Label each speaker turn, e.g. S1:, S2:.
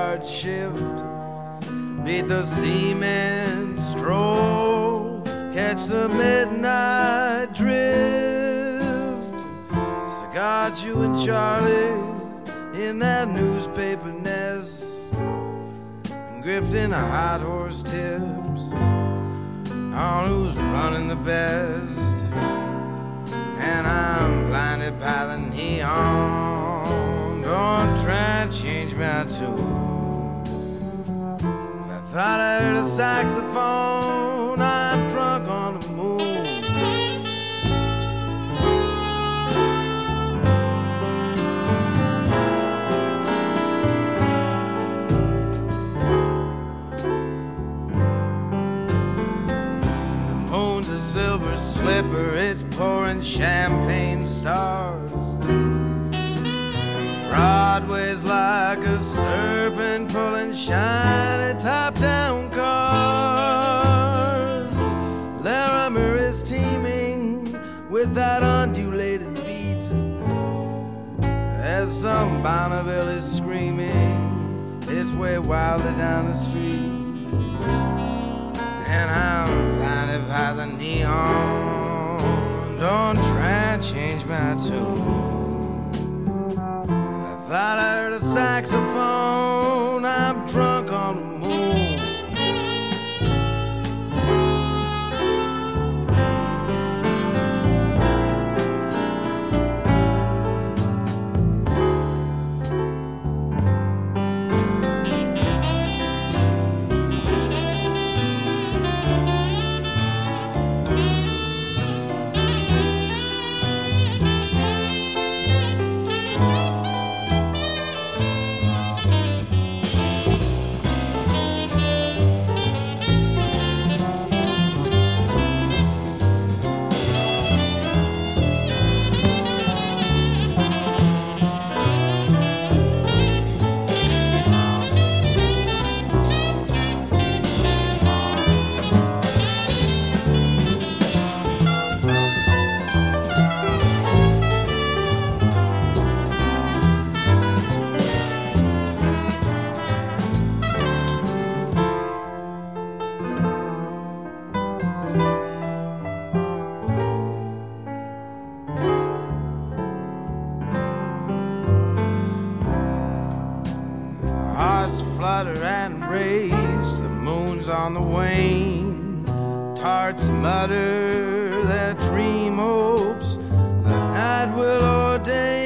S1: yard shift. Beat the seamen stroll, catch the midnight drift. So got you and Charlie in that newspaper nest, and grifting a hot horse tips on who's running the best. And I'm blinded by the neon, don't try and change my tune. I thought I heard a saxophone, I'm drunk on the moon. The moon's a silver slipper, it's pouring champagne stars. Broadway's like a serpent pulling shiny top-down cars. Larimer is teeming with that undulated beat as some Bonneville is screaming its way wildly down the street. And I'm blinded by the neon, don't try and change my tune. Thought I heard a saxophone, I'm drunk on the moon. Flutter and race, the moon's on the wane. Tarts mutter their dream hopes the night will ordain.